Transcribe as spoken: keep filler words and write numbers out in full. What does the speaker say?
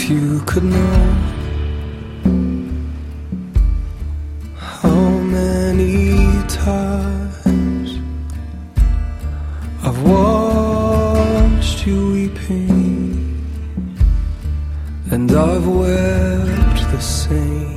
you could know how many times I've watched you weeping, and I've wept the same.